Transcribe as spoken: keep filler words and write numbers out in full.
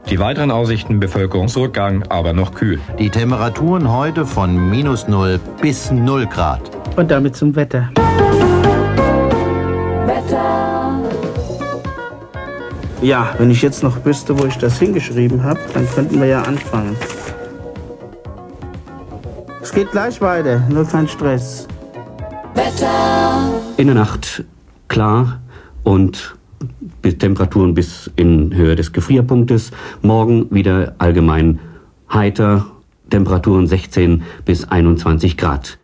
Die weiteren Aussichten: Bevölkerungsrückgang, aber noch kühl. Die Temperaturen heute von minus null bis null Grad. Und damit zum Wetter. Wetter. Ja, wenn ich jetzt noch wüsste, wo ich das hingeschrieben habe, dann könnten wir ja anfangen. Es geht gleich weiter, nur kein Stress. Wetter. In der Nacht klar und bis Temperaturen bis in Höhe des Gefrierpunktes. Morgen wieder allgemein heiter, Temperaturen sechzehn bis einundzwanzig Grad.